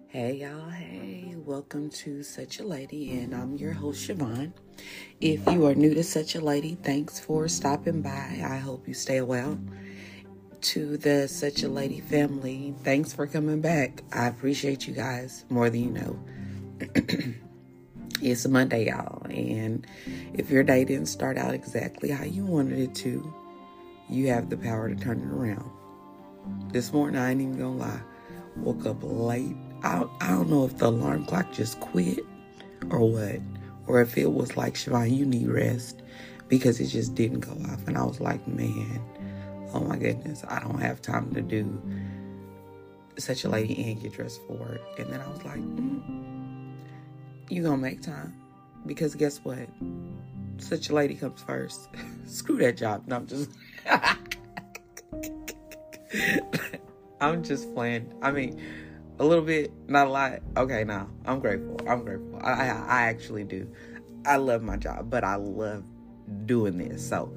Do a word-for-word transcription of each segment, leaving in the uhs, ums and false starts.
Hey y'all, hey, welcome to Such a Lady, and I'm your host Siobhan. If you are new to Such a Lady, thanks for stopping by. I hope you stay well. To the Such a Lady family, thanks for coming back. I appreciate you guys more than you know. It's a Monday, y'all, and if your day didn't start out exactly how you wanted it to, you have the power to turn it around. This morning, I ain't even gonna lie, woke up late. I, I don't know if the alarm clock just quit or what, or if it was like, Siobhan, you need rest, because it just didn't go off. And I was like, man, oh my goodness, I don't have time to do Such a Lady and get dressed for work. And then I was like, mm, you gonna make time, because guess what? Such a Lady comes first. Screw that job. No, I'm just... I'm just playing. I mean... A little bit, not a lot. Okay, now I'm grateful. I'm grateful. I, I I actually do. I love my job, but I love doing this. So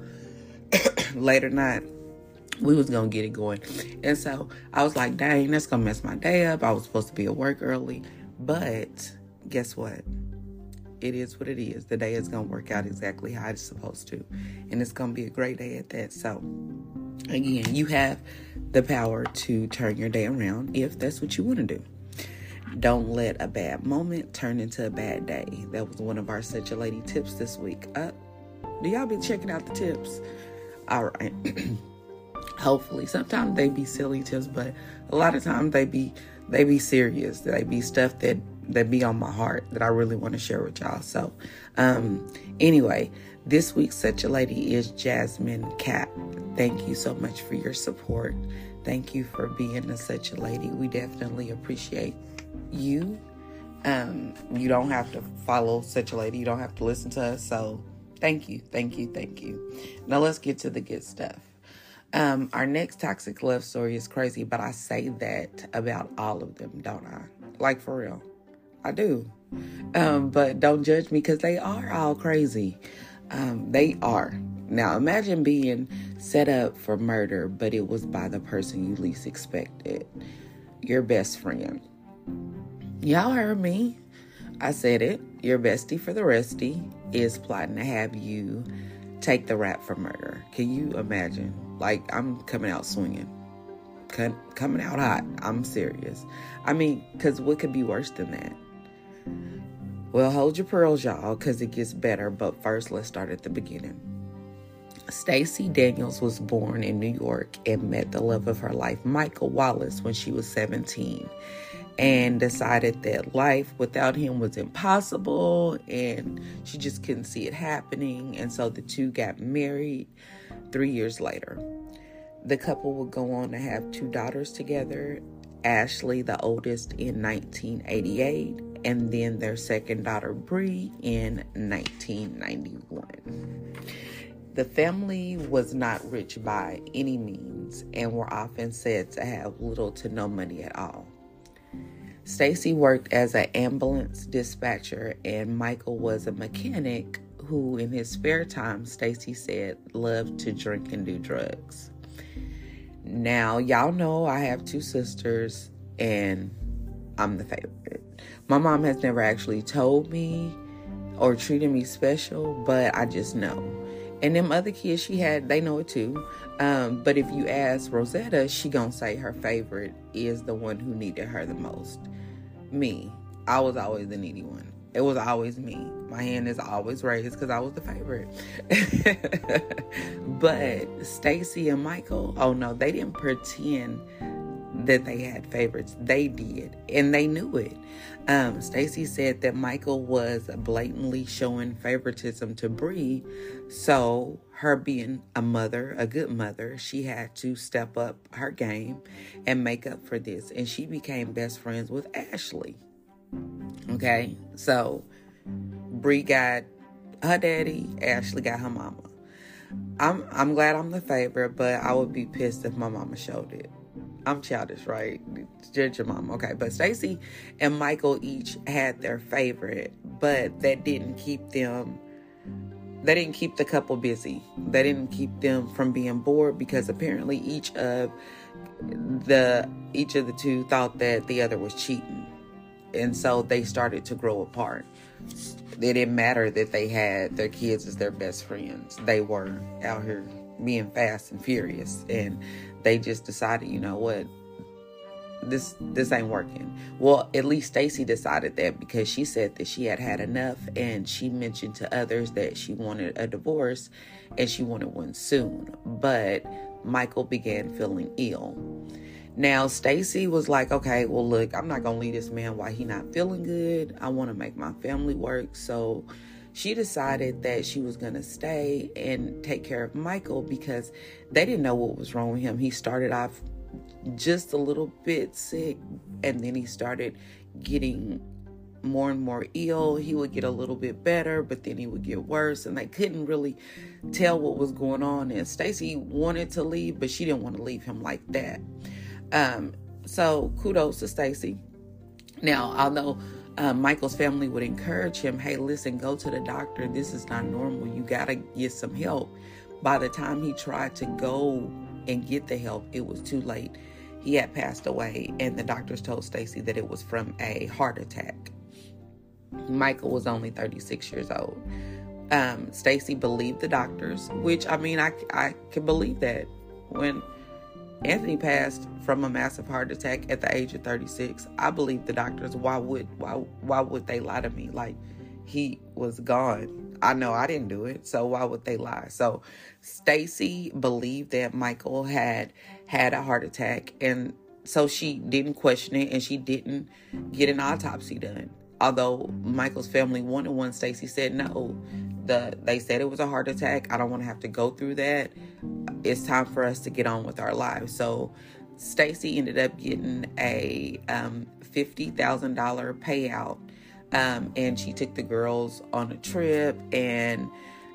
later night, we was gonna get it going, and so I was like, "Dang, that's gonna mess my day up." I was supposed to be at work early, but guess what? It is what it is. The day is gonna work out exactly how it's supposed to, and it's gonna be a great day at that. So again, you have the power to turn your day around if that's what you want to do. Don't let a bad moment turn into a bad day. That was one of our Such a Lady tips this week. Uh, do y'all be checking out the tips? All right. Hopefully. Sometimes they be silly tips, but a lot of times they be they be serious. They be stuff that, that be on my heart that I really want to share with y'all. So, um, anyway, this week's Such a Lady is Jasmine Cap. Thank you so much for your support. Thank you for being a Such a Lady. We definitely appreciate you. Um, you don't have to follow Such a Lady. You don't have to listen to us. So thank you, thank you, thank you. Now let's get to the good stuff. Um, our next toxic love story is crazy, but I say that about all of them, don't I? Like, for real. I do. Um, but don't judge me, because they are all crazy. Um, they are. Now, imagine being set up for murder, but it was by the person you least expected. Your best friend. Y'all heard me. I said it. Your bestie for the restie is plotting to have you take the rap for murder. Can you imagine? Like, I'm coming out swinging. Coming out hot. I'm serious. I mean, because what could be worse than that? Well, hold your pearls, y'all, because it gets better. But first, let's start at the beginning. Stacey Daniels was born in New York and met the love of her life, Michael Wallace, when she was seventeen, and decided that life without him was impossible, and she just couldn't see it happening. And so the two got married three years later. The couple would go on to have two daughters together, Ashley, the oldest, in nineteen eighty-eight, and then their second daughter, Bree, in nineteen ninety-one. The family was not rich by any means and were often said to have little to no money at all. Stacey worked as an ambulance dispatcher, and Michael was a mechanic who, in his spare time, Stacey said, loved to drink and do drugs. Now, y'all know I have two sisters, and I'm the favorite. My mom has never actually told me or treated me special, but I just know. And them other kids she had, they know it too. Um, but if you ask Rosetta, she gonna say her favorite is the one who needed her the most. Me. I was always the needy one. It was always me. My hand is always raised because I was the favorite. But Stacey and Michael, oh no, they didn't pretend that they had favorites. They did, and they knew it. Um, Stacey said that Michael was blatantly showing favoritism to Bree, so her being a mother, a good mother, she had to step up her game and make up for this, and she became best friends with Ashley. Okay, so Bree got her daddy, Ashley got her mama. I'm I'm glad I'm the favorite, but I would be pissed if my mama showed it. I'm childish, right? Judge your mom. Okay, but Stacey and Michael each had their favorite, but that didn't keep them, that didn't keep the couple busy. That didn't keep them from being bored, because apparently each of the each of the two thought that the other was cheating. And so they started to grow apart. It didn't matter that they had their kids as their best friends. They were out here being fast and furious. And they just decided, you know what? This this ain't working. Well, at least Stacy decided that, because she said that she had had enough, and she mentioned to others that she wanted a divorce and she wanted one soon. But Michael began feeling ill. Now, Stacy was like, okay, well, look, I'm not going to leave this man while he not feeling good. I want to make my family work. So she decided that she was going to stay and take care of Michael, because they didn't know what was wrong with him. He started off just a little bit sick, and then he started getting more and more ill. He would get a little bit better, but then he would get worse, and they couldn't really tell what was going on. And Stacy wanted to leave, but she didn't want to leave him like that. Um, so kudos to Stacy. Now, although uh, Michael's family would encourage him, hey, listen, go to the doctor. This is not normal. You got to get some help. By the time he tried to go and get the help, it was too late. He had passed away, and the doctors told Stacy that it was from a heart attack. Michael was only thirty-six years old. Um, Stacy believed the doctors, which, I mean, I, I can believe that. When Anthony passed from a massive heart attack at the age of thirty-six, I believe the doctors. Why would why why would they lie to me? Like, he was gone. I know I didn't do it, so why would they lie? So Stacy believed that Michael had had a heart attack, and so she didn't question it, and she didn't get an autopsy done. Although Michael's family wanted one, Stacy said no. The they said it was a heart attack. I don't want to have to go through that. It's time for us to get on with our lives. So Stacy ended up getting a um, fifty thousand dollars payout. Um, and she took the girls on a trip, and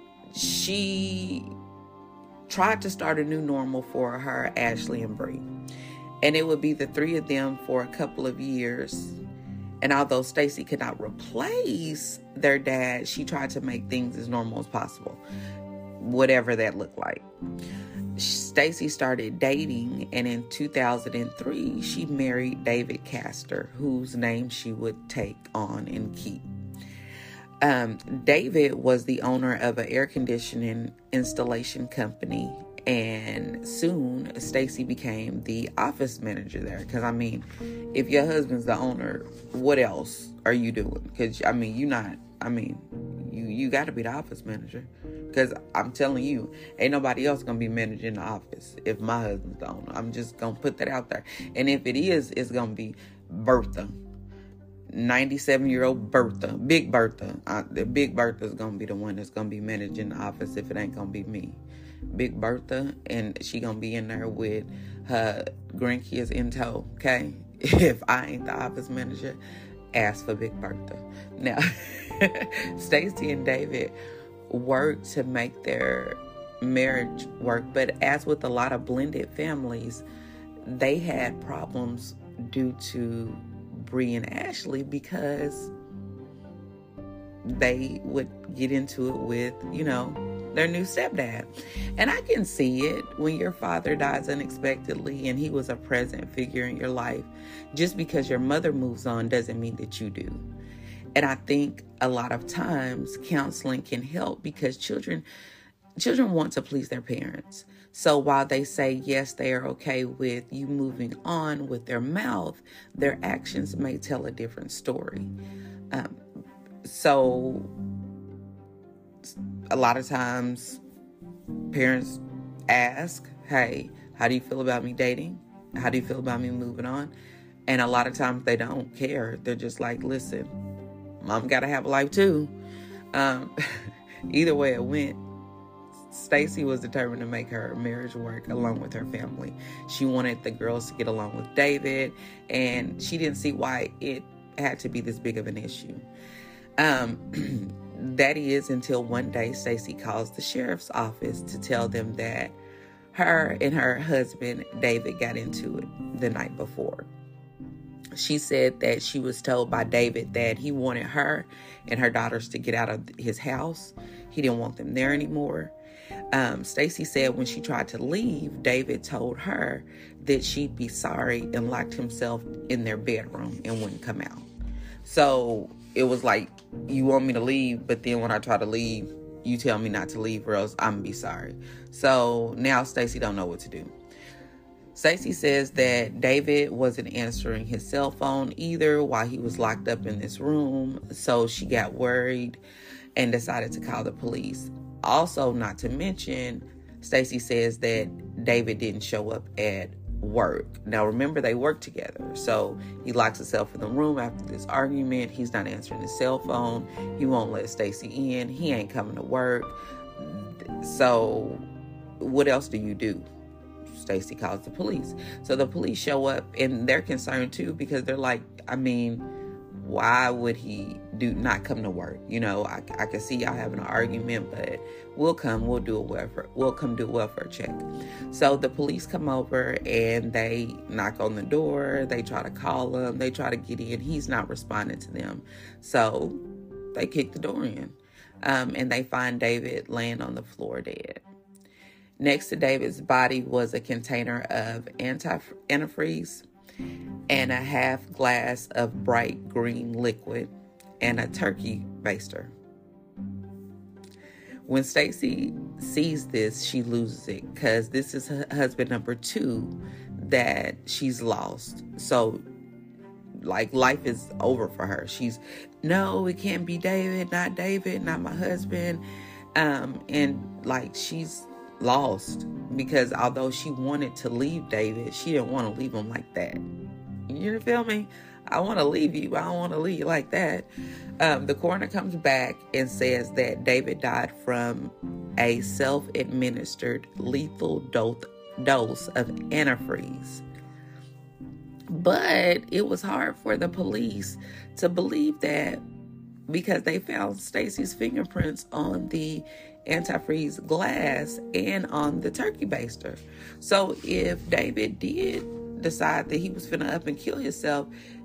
she tried to start a new normal for her, Ashley and Bree. And it would be the three of them for a couple of years. And although Stacy could not replace their dad, she tried to make things as normal as possible, whatever that looked like. Stacy started dating, and in two thousand three, she married David Castor, whose name she would take on and keep. Um, David was the owner of an air conditioning installation company, and soon Stacy became the office manager there. Because, I mean, if your husband's the owner, what else are you doing? Because, I mean, you're not, I mean, you, you got to be the office manager. Because I'm telling you, ain't nobody else going to be managing the office if my husband's the owner. I'm just going to put that out there. And if it is, it's going to be Bertha. ninety-seven-year-old Bertha. Big Bertha. Uh, the Big Bertha is going to be the one that's going to be managing the office if it ain't going to be me. Big Bertha. And she going to be in there with her grandkids in tow. Okay? If I ain't the office manager, ask for Big Bertha. Now, Stacy and David work to make their marriage work, but as with a lot of blended families, they had problems due to Bree and Ashley, because they would get into it with, you know, their new stepdad. And I can see it when your father dies unexpectedly and he was a present figure in your life. Just because your mother moves on doesn't mean that you do. And I think a lot of times counseling can help, because children children want to please their parents. So while they say, yes, they are okay with you moving on with their mouth, their actions may tell a different story. Um, so a lot of times parents ask, hey, how do you feel about me dating? How do you feel about me moving on? And a lot of times they don't care. They're just like, listen, mom got to have a life too. Um, either way it went, Stacy was determined to make her marriage work along with her family. She wanted the girls to get along with David, and she didn't see why it had to be this big of an issue. Um, that is until one day Stacy calls the sheriff's office to tell them that her and her husband, David, got into it the night before. She said that she was told by David that he wanted her and her daughters to get out of his house. He didn't want them there anymore. Um, Stacy said when she tried to leave, David told her that she'd be sorry and locked himself in their bedroom and wouldn't come out. So it was like, you want me to leave, but then when I try to leave, you tell me not to leave or else I'm gonna be sorry. So now Stacey don't know what to do. Stacey says that David wasn't answering his cell phone either while he was locked up in this room. So she got worried and decided to call the police. Also, not to mention, Stacey says that David didn't show up at work. Now, remember, they work together. So he locks himself in the room after this argument. He's not answering his cell phone. He won't let Stacey in. He ain't coming to work. So what else do you do? Stacey calls the police. So the police show up and they're concerned too, because they're like, I mean, why would he do not come to work? You know, I, I can see y'all having an argument, but we'll come, we'll do a welfare, we'll come do a welfare check. So the police come over and they knock on the door. They try to call him. They try to get in. He's not responding to them. So they kick the door in. Um, and they find David laying on the floor dead. Next to David's body was a container of antifreeze and a half glass of bright green liquid and a turkey baster. When Stacey sees this, she loses it because this is her husband number two that she's lost. So, like, life is over for her. She's, no, it can't be David, not David, not my husband. Um, and, like, she's lost because although she wanted to leave David, she didn't want to leave him like that. You feel me? I want to leave you, but I don't want to leave you like that. Um, the coroner comes back and says that David died from a self-administered lethal do- dose of antifreeze. But it was hard for the police to believe that because they found Stacey's fingerprints on the antifreeze glass and on the turkey baster. So if David did decide that he was finna up and kill himself,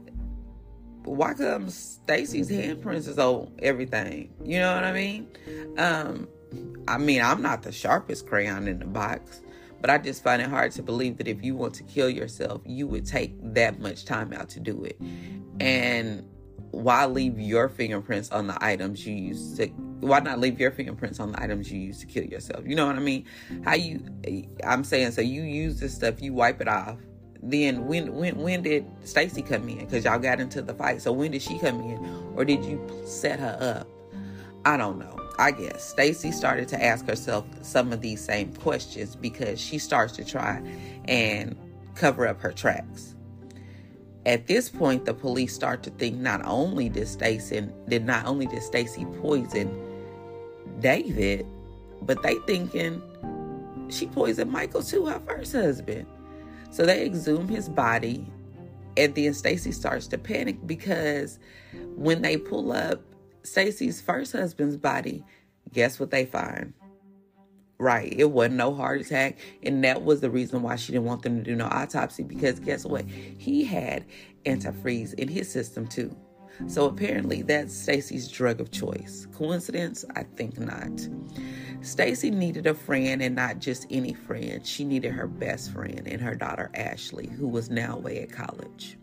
why come Stacey's handprints is on everything? You know what I mean? Um, I mean, I'm not the sharpest crayon in the box, but I just find it hard to believe that if you want to kill yourself, you would take that much time out to do it. And why leave your fingerprints on the items you used to, why not leave your fingerprints on the items you used to kill yourself? You know what I mean? How you, I'm saying, so you use this stuff, you wipe it off. Then when when when did Stacey come in? Because y'all got into the fight. So when did she come in? Or did you set her up? I don't know. I guess Stacey started to ask herself some of these same questions because she starts to try and cover up her tracks. At this point, the police start to think not only did Stacey did not only did Stacey poison David, but they thinking she poisoned Michael too, her first husband. So they exhume his body, and then Stacey starts to panic because when they pull up Stacey's first husband's body, guess what they find? Right, it wasn't no heart attack, and that was the reason why she didn't want them to do no autopsy, because guess what? He had antifreeze in his system too. So apparently that's Stacey's drug of choice. Coincidence? I think not. Stacey needed a friend, and not just any friend. She needed her best friend and her daughter Ashley, who was now away at college.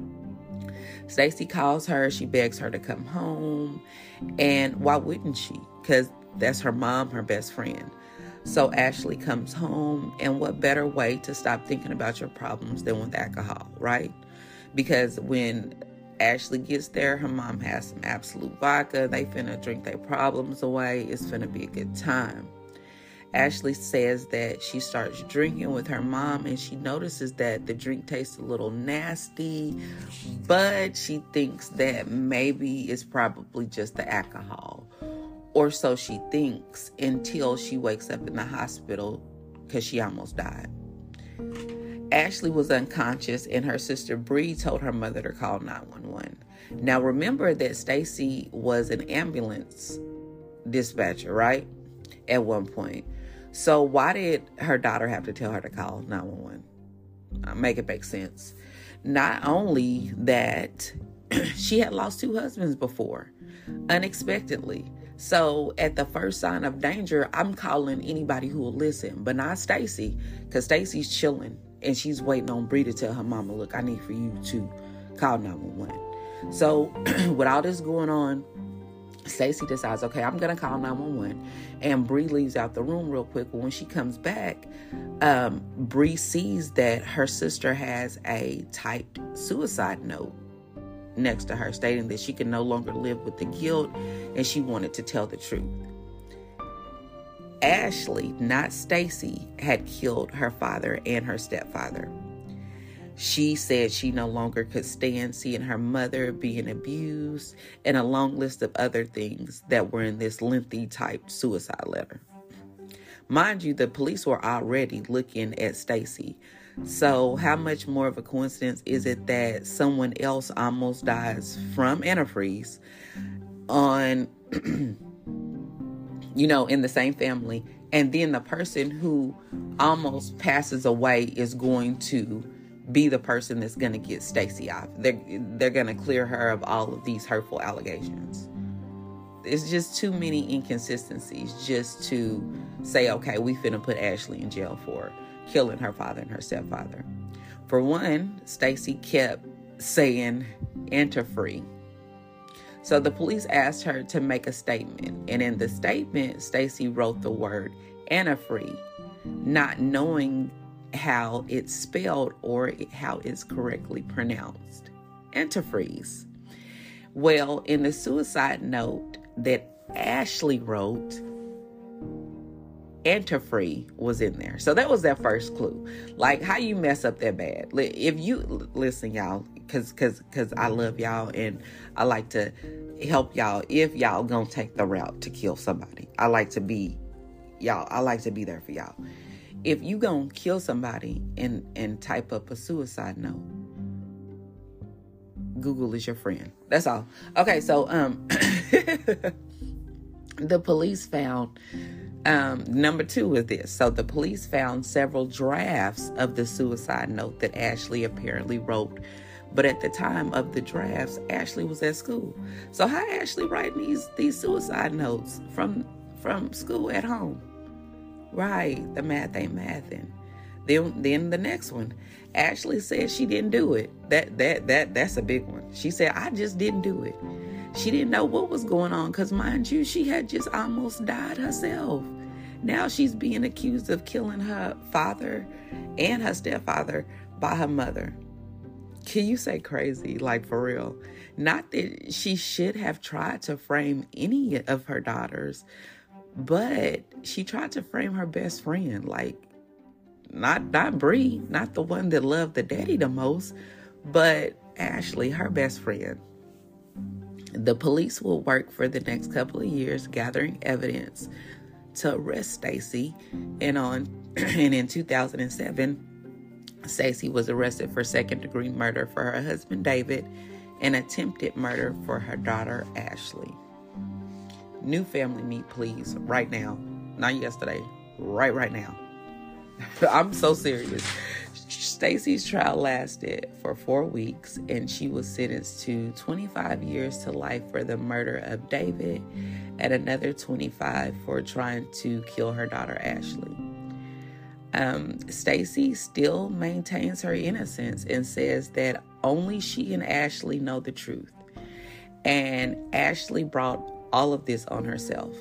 Stacey calls her. She begs her to come home. And why wouldn't she? Because that's her mom, her best friend. So Ashley comes home, and what better way to stop thinking about your problems than with alcohol, right? Because when Ashley gets there, her mom has some Absolute vodka. They finna drink their problems away. It's finna be a good time. Ashley says that she starts drinking with her mom, and she notices that the drink tastes a little nasty, but she thinks that maybe it's probably just the alcohol. Or so she thinks, until she wakes up in the hospital because she almost died. Ashley was unconscious, and her sister Bree told her mother to call nine one one. Now remember that Stacey was an ambulance dispatcher, right? At one point. So why did her daughter have to tell her to call nine one one? Uh, make it make sense. Not only that, she had lost two husbands before, unexpectedly. So at the first sign of danger, I'm calling anybody who will listen, but not Stacey, because Stacey's chilling and she's waiting on Bree to tell her mama, look, I need for you to call nine one one. So with all this going on, Stacey decides, okay, I'm going to call nine one one. And Bree leaves out the room real quick. But when she comes back, um, Bree sees that her sister has a typed suicide note next to her, stating that she can no longer live with the guilt and she wanted to tell the truth. Ashley, not Stacey, had killed her father and her stepfather. She said she no longer could stand seeing her mother being abused, and a long list of other things that were in this lengthy typed suicide letter. Mind you, the police were already looking at Stacey. So how much more of a coincidence is it that someone else almost dies from antifreeze on, you know, in the same family, and then the person who almost passes away is going to be the person that's going to get Stacey off. They're, they're going to clear her of all of these hurtful allegations. It's just too many inconsistencies just to say, okay, we finna put Ashley in jail for killing her father and her stepfather. For one, Stacey kept saying antifree. So the police asked her to make a statement. And in the statement, Stacey wrote the word antifree, not knowing how it's spelled or how it's correctly pronounced. Antifreeze. Well, in the suicide note that Ashley wrote, antifree was in there. So that was that first clue. Like, how you mess up that bad? If you, listen, y'all, because because because I love y'all and I like to help y'all if y'all gonna take the route to kill somebody. I like to be, y'all, I like to be there for y'all. If you gonna kill somebody and, and type up a suicide note, Google is your friend. That's all. Okay, so um, the police found, um, number two is this. So the police found several drafts of the suicide note that Ashley apparently wrote. But at the time of the drafts, Ashley was at school. So how Ashley writing these, these suicide notes from, from school at home? Right, the math ain't mathing. Then, then the next one, Ashley said she didn't do it. That that that that's a big one. She said, I just didn't do it. She didn't know what was going on because, mind you, she had just almost died herself. Now she's being accused of killing her father and her stepfather by her mother. Can you say crazy? Like, for real? Not that she should have tried to frame any of her daughters, but she tried to frame her best friend, like not not Bree, not the one that loved the daddy the most, but Ashley, her best friend. The police will work for the next couple of years gathering evidence to arrest Stacey, and on and in two thousand seven, Stacey was arrested for second-degree murder for her husband David and attempted murder for her daughter Ashley. New family meet, please, right now. Not yesterday. Right, right now. I'm so serious. Stacey's trial lasted for four weeks, and she was sentenced to twenty-five years to life for the murder of David and another twenty-five for trying to kill her daughter Ashley. Um, Stacey still maintains her innocence and says that only she and Ashley know the truth. And Ashley brought all of this on herself.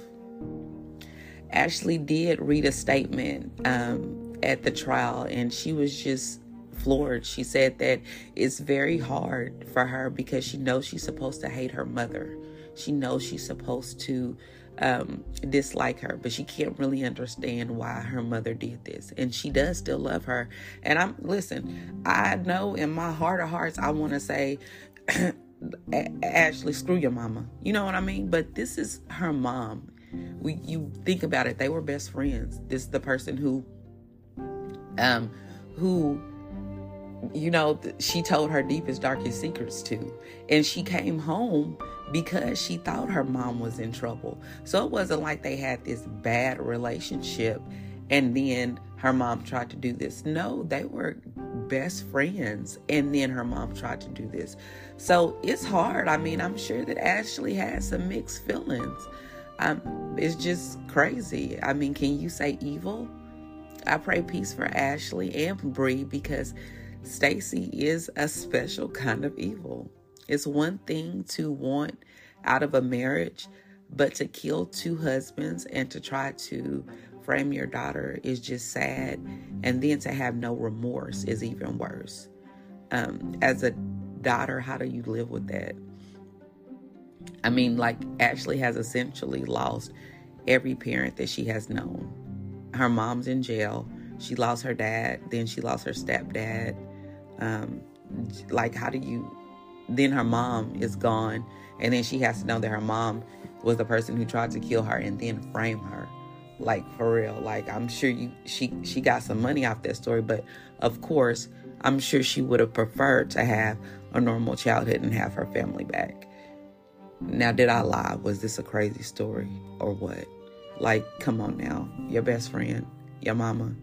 Ashley did read a statement um, at the trial, and she was just floored. She said that it's very hard for her because she knows she's supposed to hate her mother. She knows she's supposed to um, dislike her, but she can't really understand why her mother did this. And she does still love her. And I'm, listen, I know in my heart of hearts, I want to say, Ashley, screw your mama. You know what I mean? But this is her mom. We, you think about it, they were best friends. This is the person who, um, who, you know, she told her deepest, darkest secrets to. And she came home because she thought her mom was in trouble. So it wasn't like they had this bad relationship and then her mom tried to do this. No, they were best friends, and then her mom tried to do this. So it's hard. I mean, I'm sure that Ashley has some mixed feelings. Um, it's just crazy. I mean, can you say evil? I pray peace for Ashley and Bree because Stacey is a special kind of evil. It's one thing to want out of a marriage, but to kill two husbands and to try to frame your daughter is just sad. And then to have no remorse is even worse. Um, as a daughter, how do you live with that? I mean, like, Ashley has essentially lost every parent that she has known. Her mom's in jail. She lost her dad. Then she lost her stepdad. Um, like, how do you... Then her mom is gone. And then she has to know that her mom was the person who tried to kill her and then frame her. Like, for real. Like, I'm sure you she, she got some money off that story. But, of course, I'm sure she would have preferred to have a normal childhood and have her family back. Now, did I lie? Was this a crazy story or what? Like, come on now. Your best friend, your mama.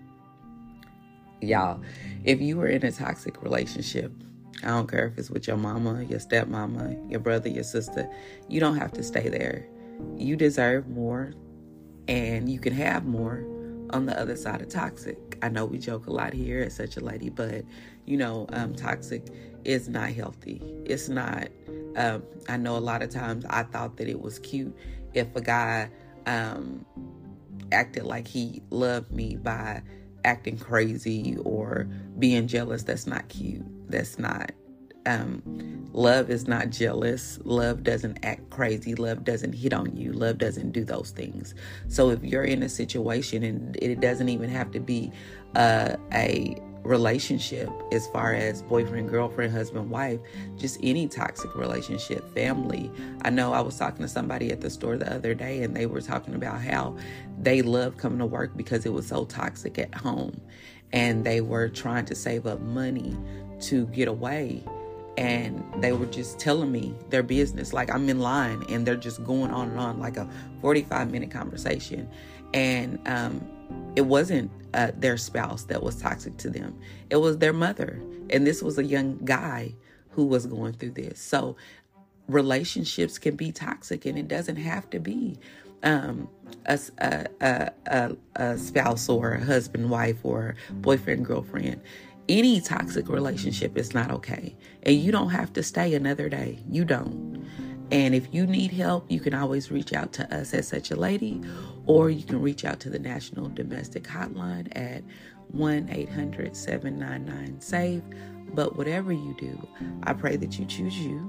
Y'all, if you were in a toxic relationship, I don't care if it's with your mama, your stepmama, your brother, your sister, you don't have to stay there. You deserve more, and you can have more on the other side of toxic. I know we joke a lot here at Such a Lady, but, you know, um, toxic is not healthy. It's not. Um, I know a lot of times I thought that it was cute if a guy um, acted like he loved me by acting crazy or being jealous. That's not cute. That's not. Um, love is not jealous. Love doesn't act crazy. Love doesn't hit on you. Love doesn't do those things. So if you're in a situation, and it doesn't even have to be uh, a relationship as far as boyfriend, girlfriend, husband, wife, just any toxic relationship, family. I know I was talking to somebody at the store the other day, and they were talking about how they loved coming to work because it was so toxic at home, and they were trying to save up money to get away. And they were just telling me their business, like I'm in line, and they're just going on and on like a forty-five minute conversation. And um, it wasn't uh, their spouse that was toxic to them. It was their mother. And this was a young guy who was going through this. So relationships can be toxic, and it doesn't have to be um, a, a, a, a spouse or a husband, wife, or boyfriend, girlfriend. Any toxic relationship is not okay. And you don't have to stay another day. You don't. And if you need help, you can always reach out to us at Such a Lady, or you can reach out to the National Domestic Hotline at one eight hundred seven nine nine save. But whatever you do, I pray that you choose you.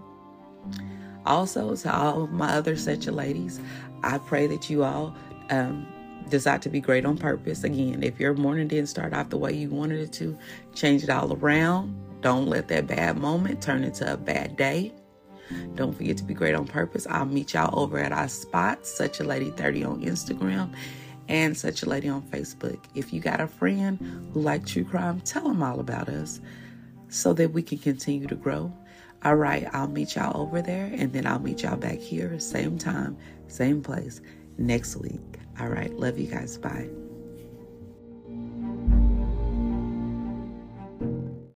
Also, to all of my other Such a Ladies, I pray that you all um, decide to be great on purpose. Again, if your morning didn't start off the way you wanted it to, change it all around. Don't let that bad moment turn into a bad day. Don't forget to be great on purpose. I'll meet y'all over at our spots, Such a Lady thirty on Instagram and Such a Lady on Facebook. If you got a friend who likes true crime, tell them all about us so that we can continue to grow. All right, I'll meet y'all over there, and then I'll meet y'all back here, same time, same place, next week. All right, love you guys. Bye.